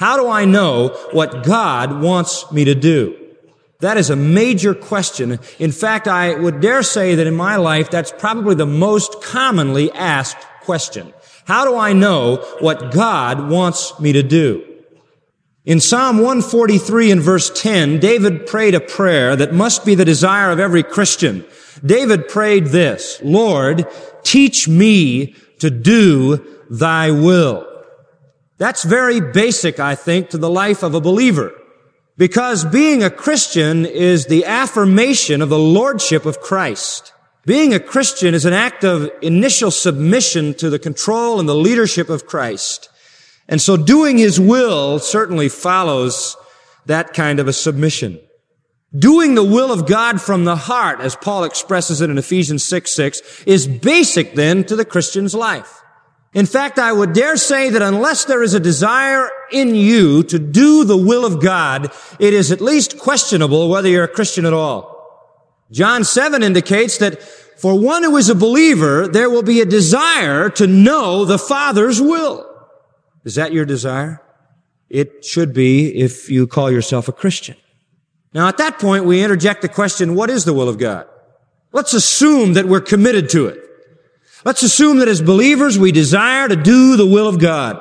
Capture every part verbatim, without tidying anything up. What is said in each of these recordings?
How do I know what God wants me to do? That is a major question. In fact, I would dare say that in my life, that's probably the most commonly asked question. How do I know what God wants me to do? In Psalm one forty-three and verse ten, David prayed a prayer that must be the desire of every Christian. David prayed this, Lord, teach me to do thy will. That's very basic, I think, to the life of a believer. Because being a Christian is the affirmation of the lordship of Christ. Being a Christian is an act of initial submission to the control and the leadership of Christ. And so doing His will certainly follows that kind of a submission. Doing the will of God from the heart, as Paul expresses it in Ephesians six six, is basic then to the Christian's life. In fact, I would dare say that unless there is a desire in you to do the will of God, it is at least questionable whether you're a Christian at all. John seven indicates that for one who is a believer, there will be a desire to know the Father's will. Is that your desire? It should be if you call yourself a Christian. Now, at that point, we interject the question, what is the will of God? Let's assume that we're committed to it. Let's assume that as believers, we desire to do the will of God.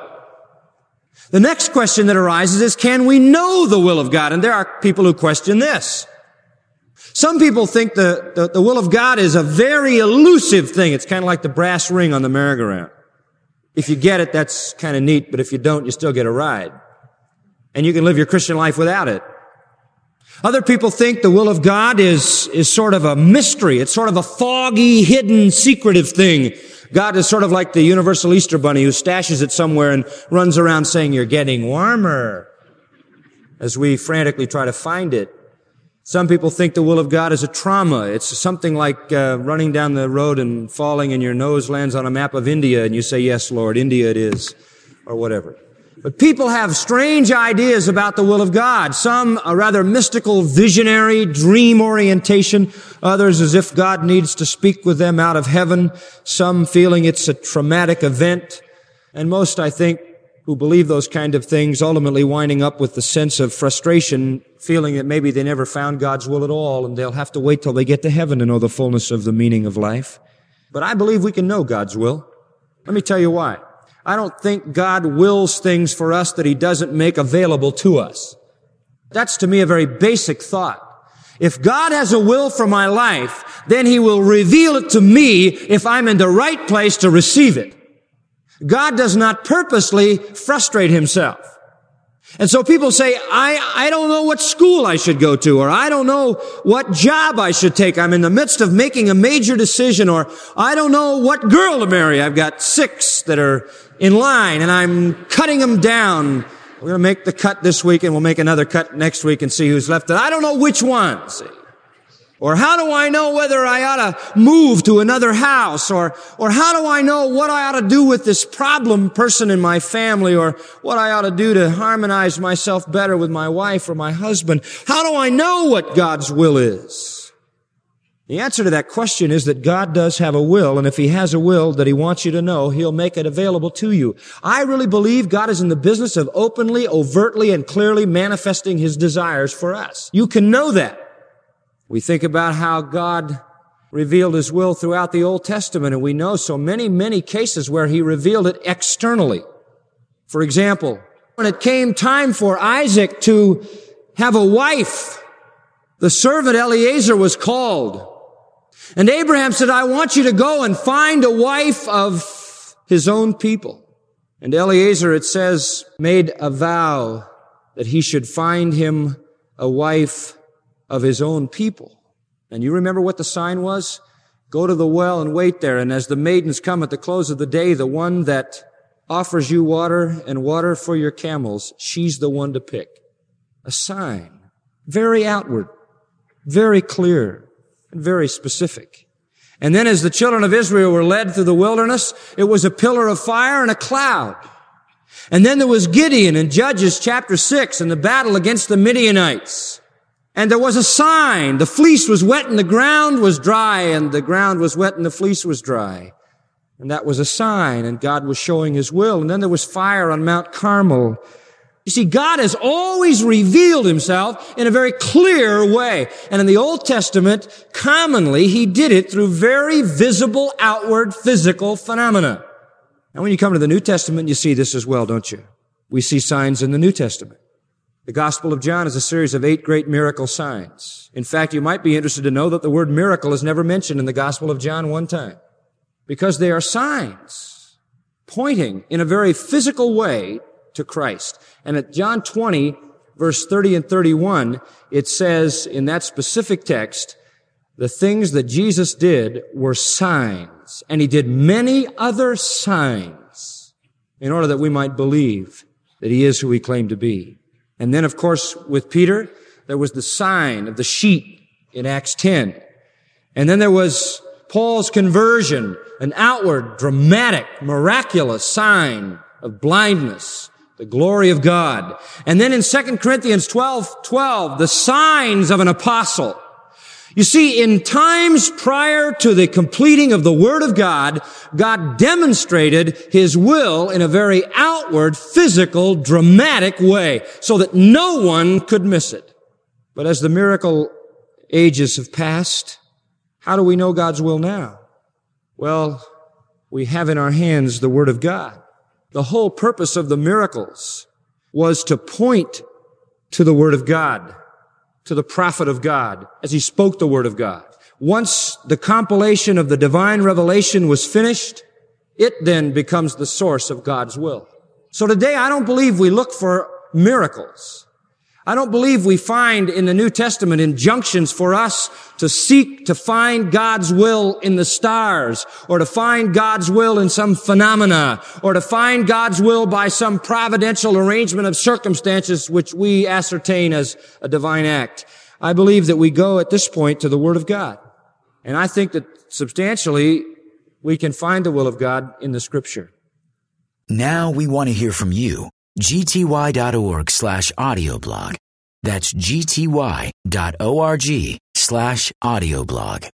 The next question that arises is, can we know the will of God? And there are people who question this. Some people think the, the, the will of God is a very elusive thing. It's kind of like the brass ring on the merry-go-round. If you get it, that's kind of neat, but if you don't, you still get a ride. And you can live your Christian life without it. Other people think the will of God is, is sort of a mystery. It's sort of a foggy, hidden, secretive thing. God is sort of like the universal Easter bunny who stashes it somewhere and runs around saying, you're getting warmer, as we frantically try to find it. Some people think the will of God is a trauma. It's something like uh, running down the road and falling and your nose lands on a map of India and you say, yes, Lord, India it is, or whatever. But people have strange ideas about the will of God. Some a rather mystical, visionary, dream orientation. Others as if God needs to speak with them out of heaven. Some feeling it's a traumatic event. And most, I think, who believe those kind of things ultimately winding up with the sense of frustration, feeling that maybe they never found God's will at all and they'll have to wait till they get to heaven to know the fullness of the meaning of life. But I believe we can know God's will. Let me tell you why. I don't think God wills things for us that He doesn't make available to us. That's to me a very basic thought. If God has a will for my life, then He will reveal it to me if I'm in the right place to receive it. God does not purposely frustrate Himself. And so people say, I, I don't know what school I should go to, or I don't know what job I should take. I'm in the midst of making a major decision, or I don't know what girl to marry. I've got six that are in line, and I'm cutting them down. We're going to make the cut this week, and we'll make another cut next week and see who's left. I don't know which one, see. Or how do I know whether I ought to move to another house? Or, or how do I know what I ought to do with this problem person in my family? Or what I ought to do to harmonize myself better with my wife or my husband? How do I know what God's will is? The answer to that question is that God does have a will, and if He has a will that He wants you to know, He'll make it available to you. I really believe God is in the business of openly, overtly, and clearly manifesting His desires for us. You can know that. We think about how God revealed His will throughout the Old Testament, and we know so many, many cases where He revealed it externally. For example, when it came time for Isaac to have a wife, the servant Eliezer was called. And Abraham said, I want you to go and find a wife of his own people. And Eliezer, it says, made a vow that he should find him a wife of his own people. And you remember what the sign was? Go to the well and wait there. And as the maidens come at the close of the day, the one that offers you water and water for your camels, she's the one to pick. A sign. Very outward. Very clear. And very specific. And then as the children of Israel were led through the wilderness, it was a pillar of fire and a cloud. And then there was Gideon in Judges chapter six and the battle against the Midianites. And there was a sign. The fleece was wet and the ground was dry, and the ground was wet and the fleece was dry. And that was a sign, and God was showing His will. And then there was fire on Mount Carmel, You see, God has always revealed himself in a very clear way. And in the Old Testament, commonly, he did it through very visible, outward, physical phenomena. And when you come to the New Testament, you see this as well, don't you? We see signs in the New Testament. The Gospel of John is a series of eight great miracle signs. In fact, you might be interested to know that the word miracle is never mentioned in the Gospel of John one time, because they are signs pointing in a very physical way to Christ. And at John twenty, verse thirty and thirty-one, it says in that specific text, the things that Jesus did were signs, and he did many other signs in order that we might believe that he is who he claimed to be. And then, of course, with Peter, there was the sign of the sheet in Acts ten. And then there was Paul's conversion, an outward, dramatic, miraculous sign of blindness, the glory of God. And then in Second Corinthians twelve twelve, the signs of an apostle. You see, in times prior to the completing of the Word of God, God demonstrated his will in a very outward, physical, dramatic way, so that no one could miss it. But as the miracle ages have passed, how do we know God's will now? Well, we have in our hands the Word of God. The whole purpose of the miracles was to point to the Word of God, to the prophet of God, as he spoke the Word of God. Once the compilation of the divine revelation was finished, it then becomes the source of God's will. So today I don't believe we look for miracles. I don't believe we find in the New Testament injunctions for us to seek to find God's will in the stars, or to find God's will in some phenomena, or to find God's will by some providential arrangement of circumstances which we ascertain as a divine act. I believe that we go at this point to the Word of God. And I think that substantially we can find the will of God in the Scripture. Now we want to hear from you. G T Y dot org slash audio blog. That's G T Y dot org slash audio blog.